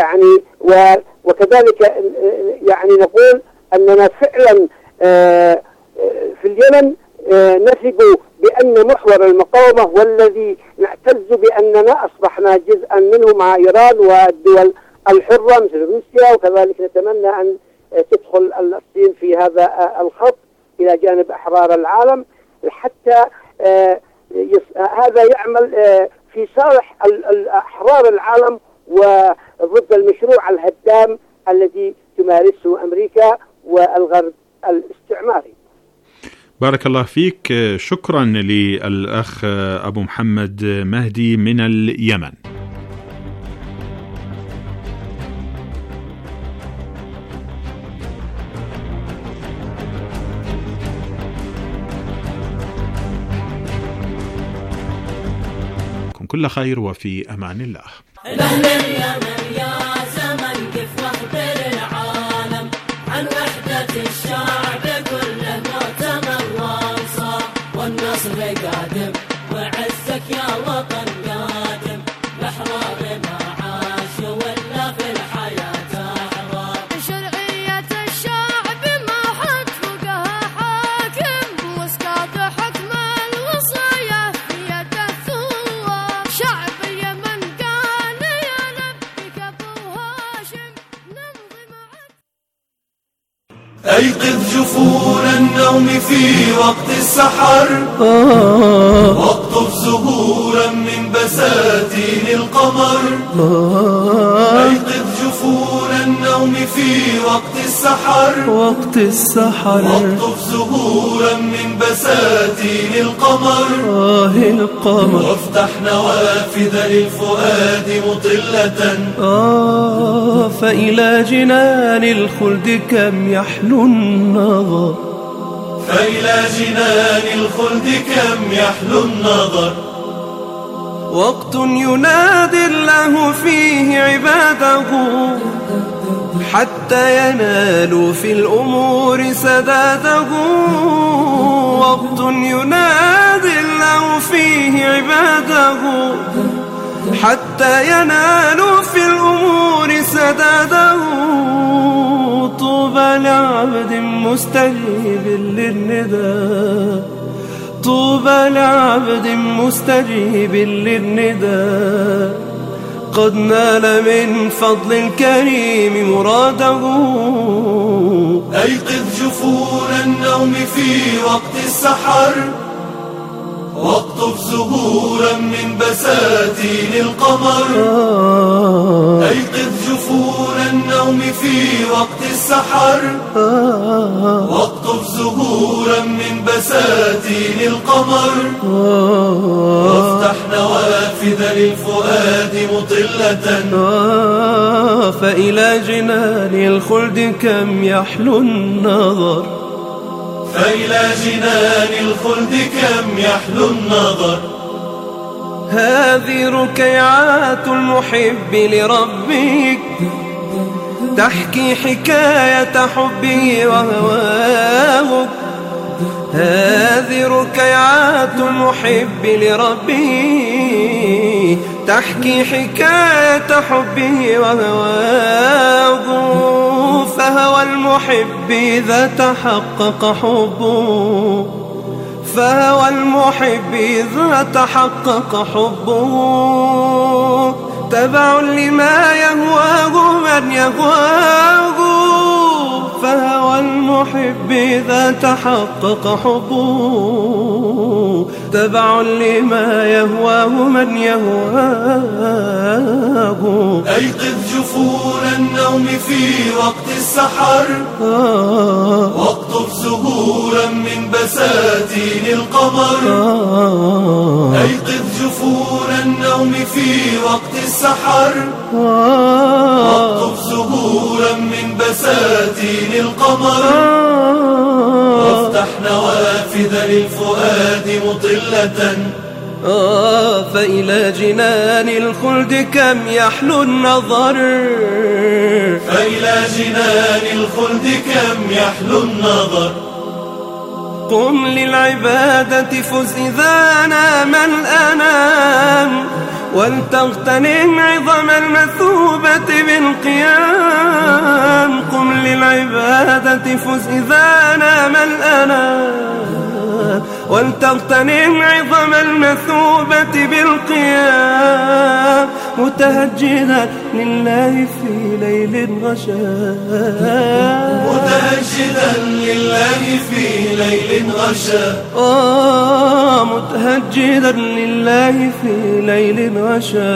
وكذلك نقول أننا فعلا في اليمن نثق بأن محور المقاومة والذي نعتز بأننا أصبحنا جزءا منه مع إيران والدول الحرة مثل روسيا، وكذلك نتمنى أن تدخل الصين في هذا الخط إلى جانب أحرار العالم، حتى هذا يعمل في صالح أحرار العالم وضد المشروع الهدام الذي تمارسه أمريكا والغرب الاستعماري. بارك الله فيك. شكرا للأخ أبو محمد مهدي من اليمن. كل خير وفي أمان الله. أهل اليمن يا زمن قف واخبر العالم عن وحدة الشعب كله مؤتمر وانصار، والنصر قادم وعزك يا وطن قادم، بأحرار ما عاش ولا في الحياة أحرار. شرعية الشعب ما حد فوقها حاكم، واسقاط حكم الوصايا في يد الثوار. شعب اليمن قال يا لبيك أبو هاشم نمضي معك. أيقظ جفون النوم في وقت السحر، واقطف زهورا من بساتين القمر. أيقظ جفون النوم في وقت السحر، وقت السحر. واقطف زهورا من بساتين القمر، القمر. وافتح نوافذ للفؤاد مطلة. فإلى جنان الخلد كم يحلو النظر، فإلى جنان الخلد كم يحلو النظر. وقت ينادي الله فيه عباده حتى ينالوا في الأمور سداده. وقت ينادي الله فيه عباده حتى ينالوا في الأمور سداده. طوبى لعبد مستجيب للنداء، طوبى لعبد مستجيب للنداء، قد نال من فضل الكريم مراده. أيقظ جفون النوم في وقت السحر، واقطف زهورا من بساتين القمر. أيقظ جفون النوم في وقت السحر، واقطف زهورا من بساتين القمر. وافتح نوافذ للفؤاد مطلة. فإلى جنان الخلد كم يحلو النظر، فإلى جنان الخلد كم يحلو النظر. هذه ركيعات المحب لربه تحكي حكاية حبه وهواه. هذه ركيعات المحب لربه تحكي حكاية حبه وهواه. فهوى المحب إذا تحقق حبه، فهوى المحب إذا تحقق حبه تبع لما يهواه من يهواه. فهوى المحب إذا تحقق حبه تبع لما يهواه من يهواه. أيقظ جفون النوم في وقت السحر، واقطف زهورا من بساتين القمر. أيقظ جفون النوم في وقت السحر، واقطف زهورا من بساتين القمر. وافتح نوافذ للفؤاد مطلة. فإلى جنان الخلد كم يحلو النظر، فإلى جنان الخلد كم يحلو النظر. قم للعبادة فز إذا نام الأنام، ولتغتنم عظم المثوبة بالقيام. قم للعبادة فز إذا نام الأنام، ولتغتنم عظم المثوبة بالقيام. متهجدا لله في ليل غشا، متهجدا لله في ليل غشا. متهجدا لله في ليل غشا،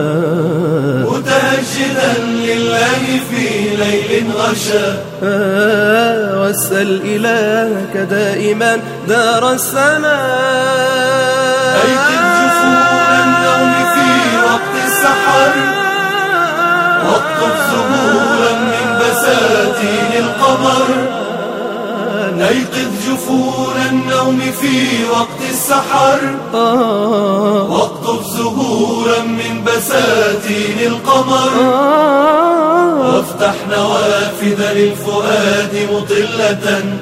متهجدا لله في ليل غشا. واسأل إلهك دائما دار السلام. أيقظ جفون النوم في وقت السحر، واقطف زهورا من بساتين القمر. أيقظ جفون النوم في وقت السحر، واقطف زهورا من بساتين القمر. وافتح نوافذ للفؤاد مطلة.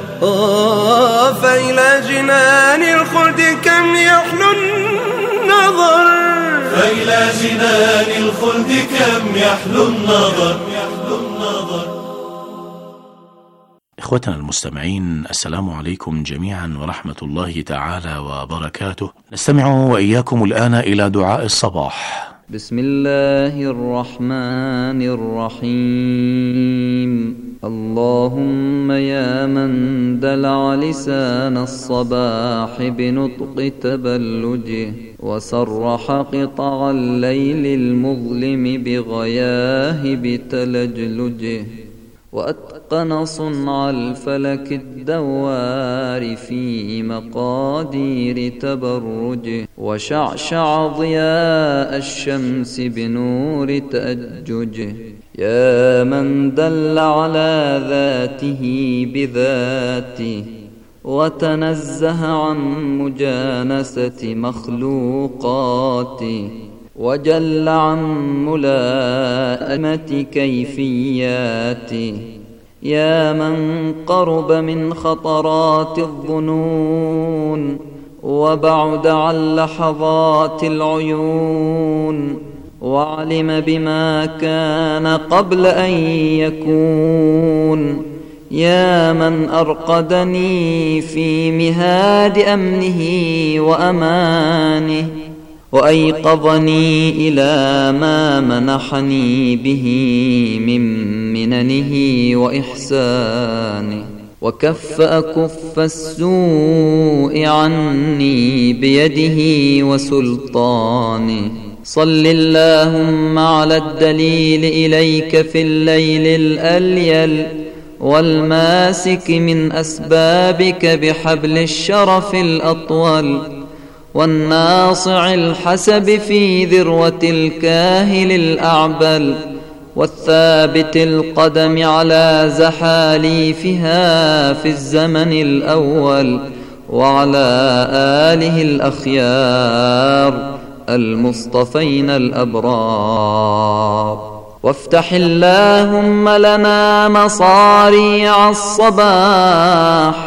فإلى جنان الخلد كم يحلو النظر، فإلى جنان الخلد كم يحلو النظر. إخوتنا المستمعين، السلام عليكم جميعا ورحمة الله تعالى وبركاته. نستمع وإياكم الآن إلى دعاء الصباح بسم الله الرحمن الرحيم. اللهم يا من دلع لسان الصباح بنطق تبلجه، وسرح قطع الليل المظلم بغياهب تلجلجه، وأتقن صنع الفلك الدوار في مقادير تبرجه، وشعشع ضياء الشمس بنور تأججه. يا من دل على ذاته بذاته، وتنزه عن مجانسة مخلوقاته، وجل عن ملائمة كيفياته. يا من قرب من خطرات الظنون، وبعد عن لحظات العيون، وعلم بما كان قبل أن يكون. يا من أرقدني في مهاد أمنه وأمانه، وأيقظني إلى ما منحني به من مننه وإحسانه، وكف أكف السوء عني بيده وسلطانه. صل اللهم على الدليل إليك في الليل الأليل، والماسك من أسبابك بحبل الشرف الأطول، والناصع الحسب في ذروة الكاهل الأعبل، والثابت القدم على زحاليفها في الزمن الأول، وعلى آله الأخيار المصطفين الأبرار. وافتح اللهم لنا مصاريع الصباح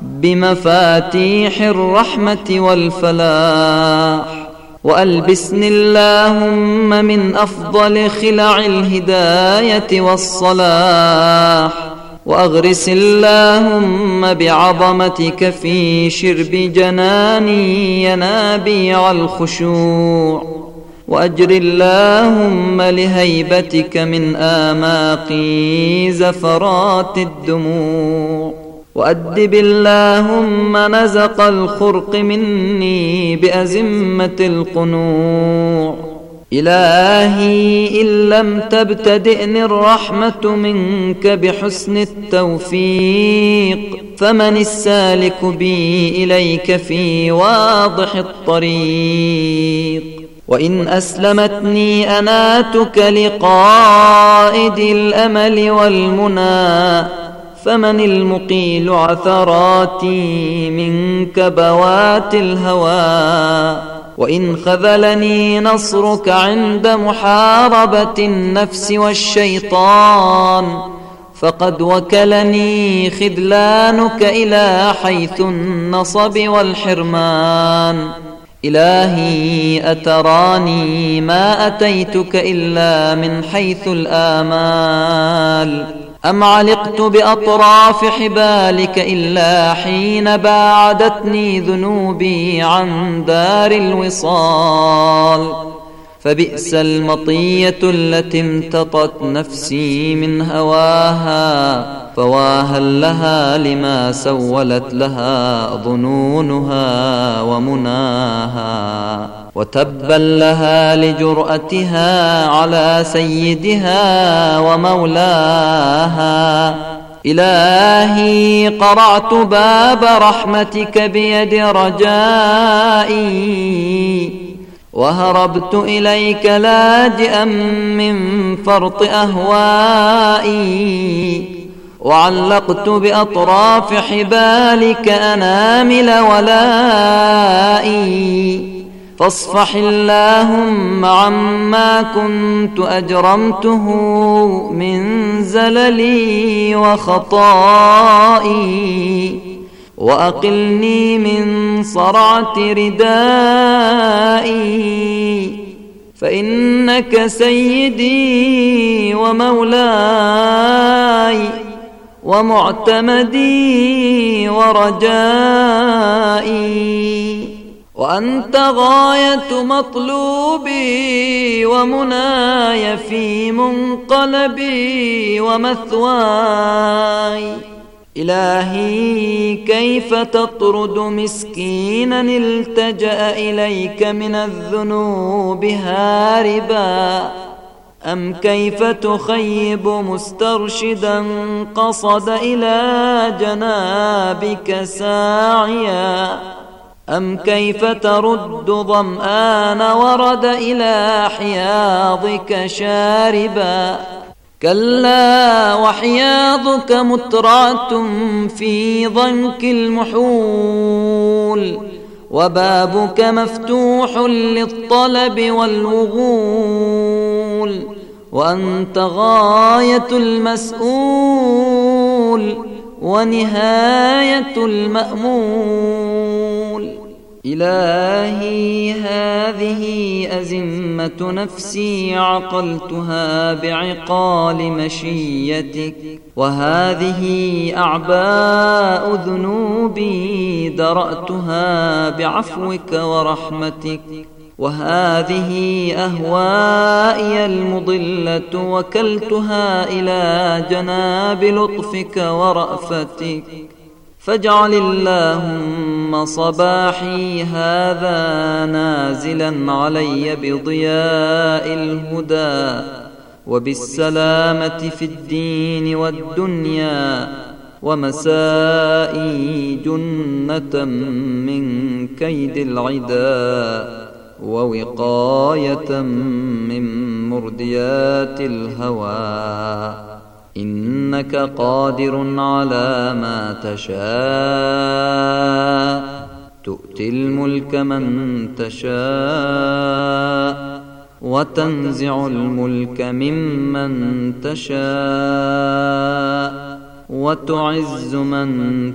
بمفاتيح الرحمة والفلاح، وألبسني اللهم من أفضل خلع الهداية والصلاح، وأغرس اللهم بعظمتك في شرب جناني ينابيع الخشوع، وأجر اللهم لهيبتك من آماقي زفرات الدموع، وأدب اللهم نزق الخرق مني بأزمة القنوع. إلهي إن لم تبتدئني الرحمة منك بحسن التوفيق، فمن السالك بي إليك في واضح الطريق. وإن أسلمتني أناتك لقائد الأمل والمنى، فمن المقيل عثراتي من كبوات الهوى. وإن خذلني نصرك عند محاربة النفس والشيطان، فقد وكلني خذلانك إلى حيث النصب والحرمان. إلهي أتراني ما أتيتك إلا من حيث الآمال، أم علقت بأطراف حبالك إلا حين باعدتني ذنوبي عن دار الوصال. فبئس المطية التي امتطت نفسي من هواها، فواها لها لما سولت لها ظنونها ومناها، وتبا لها لجرأتها على سيدها ومولاها. إلهي قرعت باب رحمتك بيد رجائي، وهربت إليك لاجئا من فرط أهوائي، وعلقت بأطراف حبالك أنامل ولائي. فاصفح اللهم عما كنت أجرمته من زللي وخطائي، وأقلني من صرعة ردائي، فإنك سيدي ومولاي ومعتمدي ورجائي. وأنت غاية مطلوبي ومناي في منقلبي ومثواي. إلهي كيف تطرد مسكينا التجأ إليك من الذنوب هاربا، أم كيف تخيب مسترشدا قصد إلى جنابك ساعيا، أم كيف ترد ظمآن ورد إلى حياضك شاربا. كلا وحياضك مترعة في ضنك المحول، وبابك مفتوح للطلب والوغول، وأنت غاية المسؤول ونهاية المأمول. إلهي هذه أزمة نفسي عقلتها بعقال مشيتك، وهذه أعباء ذنوبي درأتها بعفوك ورحمتك، وهذه أهوائي المضلة وكلتها إلى جناب لطفك ورأفتك. فاجعل اللهم صباحي هذا نازلا علي بضياء الهدى وبالسلامة في الدين والدنيا، ومسائي جنة من كيد العدا ووقاية من مرديات الهوى. إنك قادر على ما تشاء، تؤتي الملك من تشاء وتنزع الملك ممن تشاء وتعز من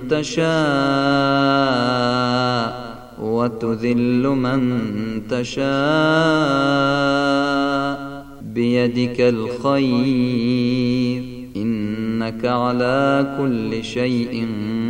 تشاء وتذل من تشاء، بيدك الخير، إنك على كل شيء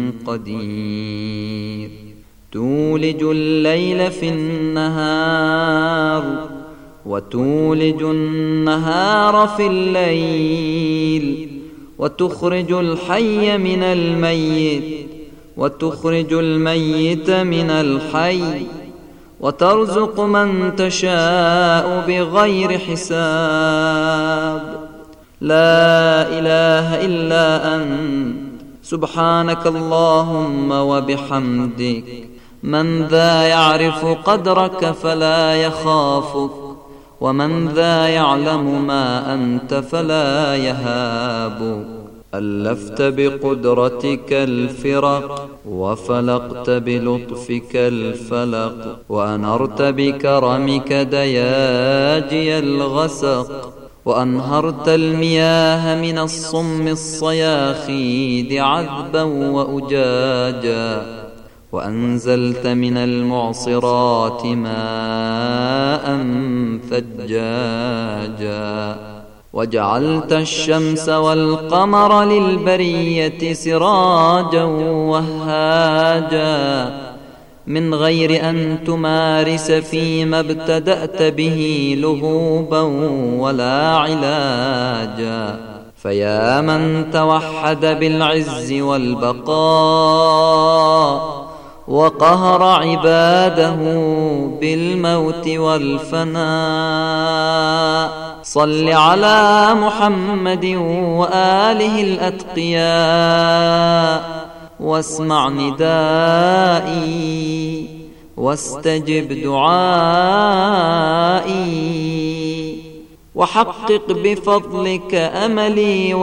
قدير. تولج الليل في النهار وتولج النهار في الليل، وتخرج الحي من الميت وتخرج الميت من الحي، وترزق من تشاء بغير حساب. لا إله إلا أنت سبحانك اللهم وبحمدك. من ذا يعرف قدرك فلا يخافك، ومن ذا يعلم ما أنت فلا يهابك. ألفت بقدرتك الفرق وفلقت بلطفك الفلق، وأنرت بكرمك دياجي الغسق، وأنهرت المياه من الصم الصياخيد عذبا وأجاجا، وأنزلت من المعصرات ماء ثجاجا، وجعلت الشمس والقمر للبرية سراجا وهاجا، من غير أن تمارس فيما ابتدأت به لهوبا ولا علاجا. فيا من توحد بالعز والبقاء وقهر عباده بالموت والفناء، صل على محمد وآله الأتقياء، واسمع ندائي واستجب دعائي، وحقق بفضلك أملي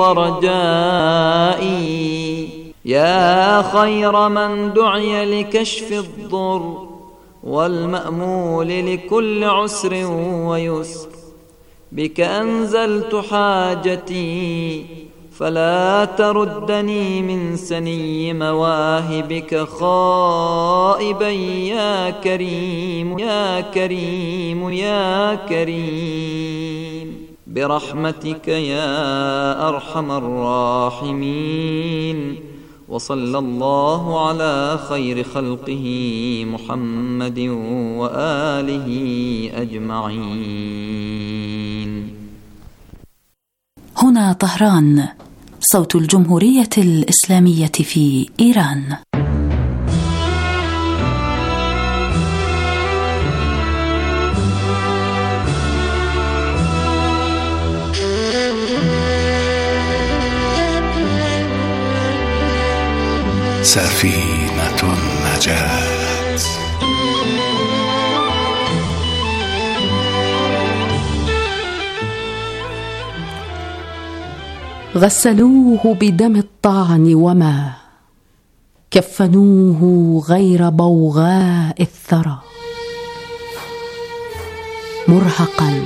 ورجائي. يا خير من دعي لكشف الضر والمأمول لكل عسر ويسر، بك أنزلت حاجتي فلا تردني من سني مواهبك خائبا يا كريم يا كريم يا كريم، برحمتك يا أرحم الراحمين. وصلى الله على خير خلقه محمد وآله أجمعين. هنا طهران، صوت الجمهورية الإسلامية في إيران. سفينة النجاة. غسلوه بدم الطعن وما كفنوه غير بوغاء الثرى، مرهقا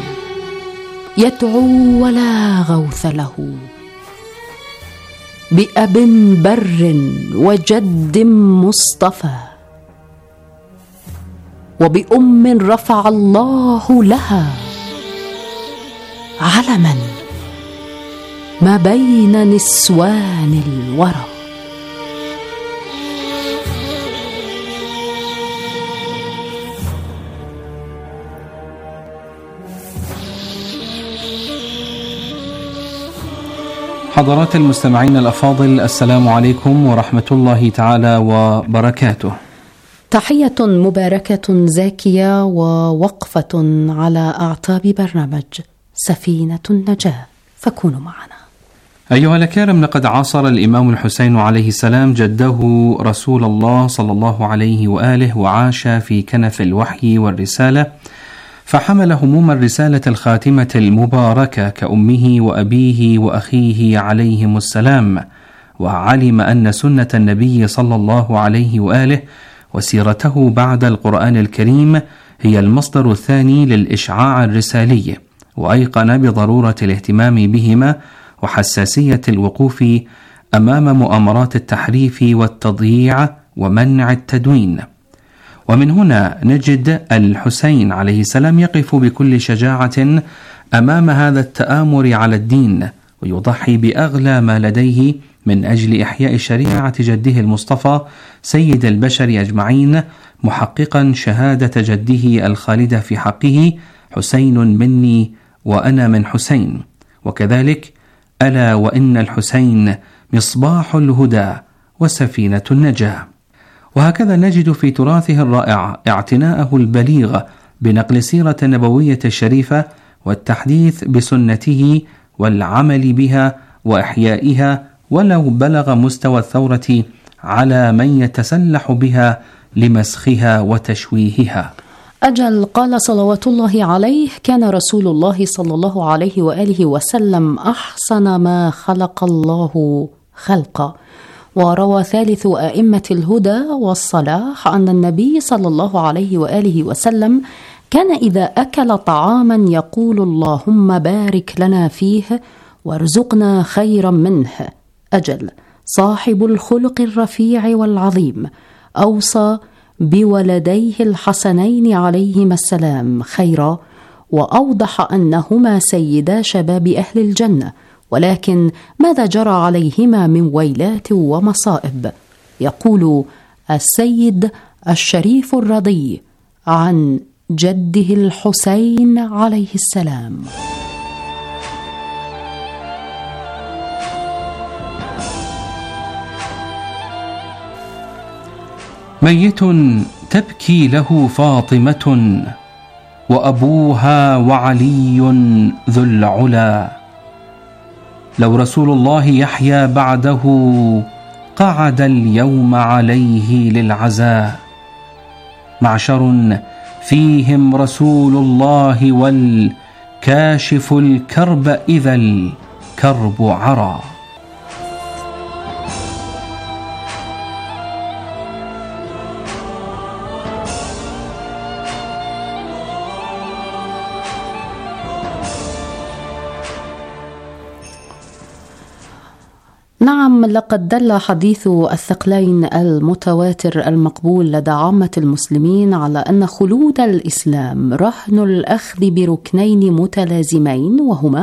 يدعو ولا غوث له، بأب بر وجد مصطفى، وبأم رفع الله لها علما ما بين نسوان الورى. حضرات المستمعين الأفاضل، السلام عليكم ورحمة الله تعالى وبركاته. تحية مباركة زاكية ووقفة على أعتاب برنامج سفينة النجاة، فكونوا معنا. أيها الأكارم، لقد عاصر الإمام الحسين عليه السلام جده رسول الله صلى الله عليه وآله، وعاش في كنف الوحي والرسالة، فحمل هموم الرسالة الخاتمة المباركة كأمه وأبيه وأخيه عليهم السلام، وعلم أن سنة النبي صلى الله عليه وآله وسيرته بعد القرآن الكريم هي المصدر الثاني للإشعاع الرسالي، وأيقن بضرورة الاهتمام بهما وحساسية الوقوف أمام مؤامرات التحريف والتضييع ومنع التدوين. ومن هنا نجد الحسين عليه السلام يقف بكل شجاعة أمام هذا التآمر على الدين، ويضحي بأغلى ما لديه من أجل إحياء شريعة جده المصطفى سيد البشر أجمعين، محققا شهادة جده الخالدة في حقه: حسين مني وأنا من حسين. وكذلك: ألا وإن الحسين مصباح الهدى وسفينة النجاة. وهكذا نجد في تراثه الرائع اعتناءه البليغ بنقل السيرة النبوية الشريفة والتحديث بسنته والعمل بها وإحيائها، ولو بلغ مستوى الثورة على من يتسلح بها لمسخها وتشويهها. أجل، قال صلوات الله عليه: كان رسول الله صلى الله عليه وآله وسلم أحسن ما خلق الله خلقا. وروى ثالث أئمة الهدى والصلاح أن النبي صلى الله عليه وآله وسلم كان إذا أكل طعاما يقول: اللهم بارك لنا فيه وارزقنا خيرا منه. أجل، صاحب الخلق الرفيع والعظيم أوصى بولديه الحسنين عليهما السلام خيرا، وأوضح أنهما سيدا شباب أهل الجنة، ولكن ماذا جرى عليهما من ويلات ومصائب؟ يقول السيد الشريف الرضي عن جده الحسين عليه السلام: ميت تبكي له فاطمة وأبوها وعلي ذو العلا، لو رسول الله يحيى بعده قعد اليوم عليه للعزاء، معشر فيهم رسول الله والكاشف الكرب إذا الكرب عرى. نعم، لقد دل حديث الثقلين المتواتر المقبول لدى عامة المسلمين على أن خلود الإسلام رهن الأخذ بركنين متلازمين، وهما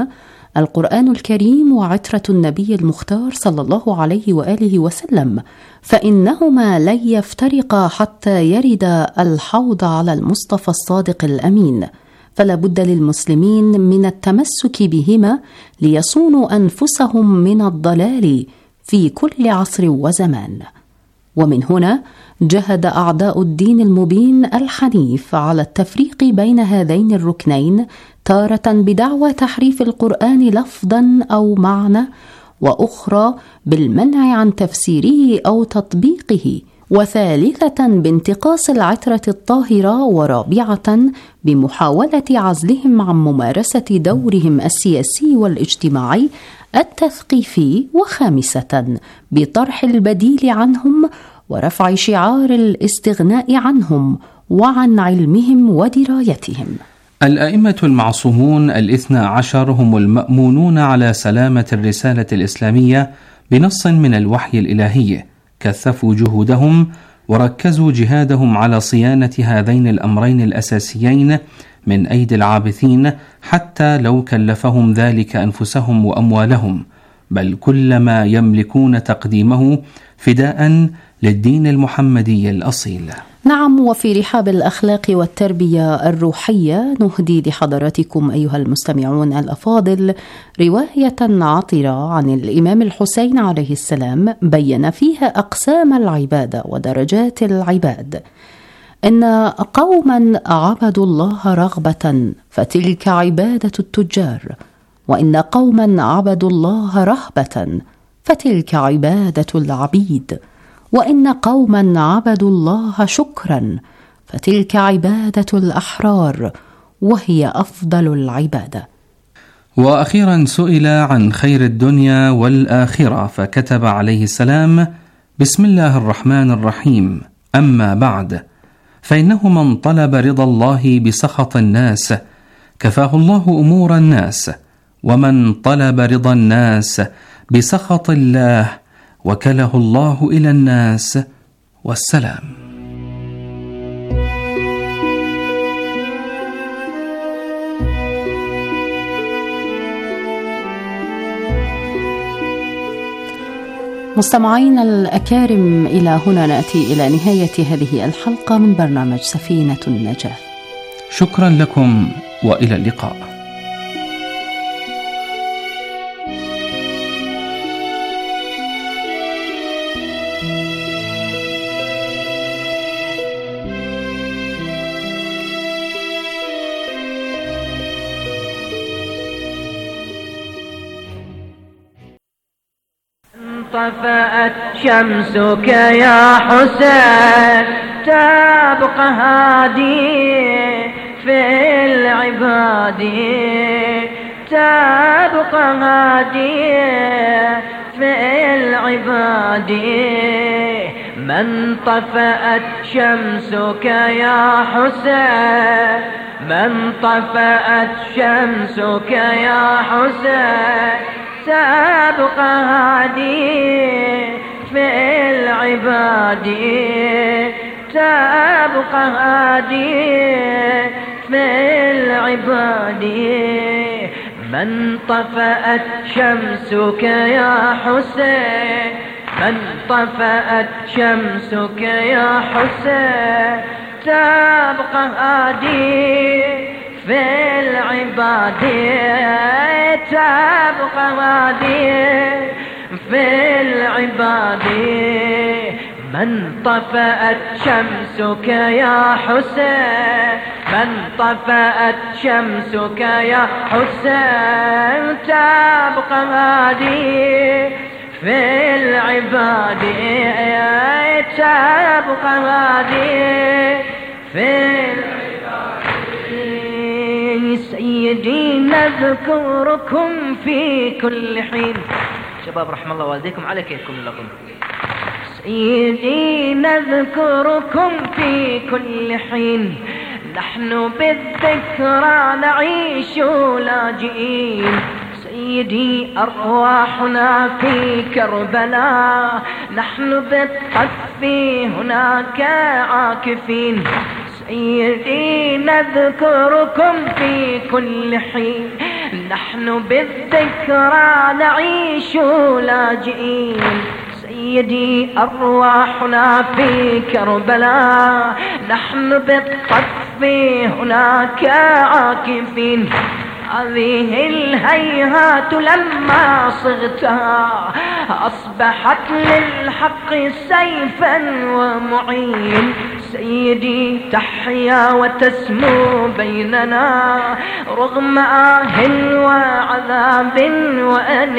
القرآن الكريم وعترة النبي المختار صلى الله عليه وآله وسلم، فإنهما لن يفترقا حتى يرد الحوض على المصطفى الصادق الأمين، فلا بد للمسلمين من التمسك بهما ليصونوا أنفسهم من الضلال في كل عصر وزمان. ومن هنا جهد أعداء الدين المبين الحنيف على التفريق بين هذين الركنين، تارة بدعوى تحريف القرآن لفظا أو معنى، وأخرى بالمنع عن تفسيره أو تطبيقه، وثالثة بانتقاص العترة الطاهرة، ورابعة بمحاولة عزلهم عن ممارسة دورهم السياسي والاجتماعي التثقيفي، وخامسة بطرح البديل عنهم ورفع شعار الاستغناء عنهم وعن علمهم ودرايتهم. الأئمة المعصومون 12 هم المأمونون على سلامة الرسالة الإسلامية بنص من الوحي الإلهي، كثفوا جهودهم وركزوا جهادهم على صيانة هذين الأمرين الأساسيين من أيدي العابثين، حتى لو كلفهم ذلك أنفسهم وأموالهم، بل كل ما يملكون تقديمه فداء للدين المحمدي الأصيل. نعم، وفي رحاب الأخلاق والتربية الروحية نهدي لحضراتكم أيها المستمعون الأفاضل رواية عطرة عن الإمام الحسين عليه السلام، بين فيها أقسام العبادة ودرجات العباد. إن قوما عبدوا الله رغبة فتلك عبادة التجار، وإن قوما عبدوا الله رهبة فتلك عبادة العبيد، وإن قوما عبدوا الله شكرا فتلك عبادة الأحرار، وهي أفضل العبادة. وأخيرا سئل عن خير الدنيا والآخرة فكتب عليه السلام: بسم الله الرحمن الرحيم، أما بعد، فإنه من طلب رضا الله بسخط الناس كفاه الله أمور الناس، ومن طلب رضا الناس بسخط الله وكله الله إلى الناس، والسلام. مستمعين الأكارم، إلى هنا نأتي إلى نهاية هذه الحلقة من برنامج سفينة النجاة. شكرا لكم وإلى اللقاء. طفأت شمسك يا حسين تبقى هادي في العباد، تبقى هادي في العباد. من طفأت شمسك يا حسين، من طفأت شمسك يا حسين تبقى هادي في العباد، تبقى هادي في العباد. من طفأت شمسك يا حسين، من طفأت شمسك يا حسين تبقى هادي في العباد، تبقى هادي في العباد. من طفأت شمسك يا حسين، من طفأت شمسك يا حسين تبقى هادي في العباد، تبقى هادي في العباد. سيدي نذكركم في كل حين، شباب رحم الله والديكم على كيفكم لكم. سيدي نذكركم في كل حين، نحن بالذكرى نعيش لاجئين. سيدي أرواحنا في كربلاء، نحن بالطف هناك عاكفين. سيدي نذكركم في كل حين، نحن بالذكرى نعيش لاجئين. سيدي أرواحنا في كربلاء، نحن بالطف هناك عاكفين. هذه الهيهات لما صغتها أصبحت للحق سيفا ومعين. سيدي تحيا وتسمو بيننا رغم آه وعذاب وأنين.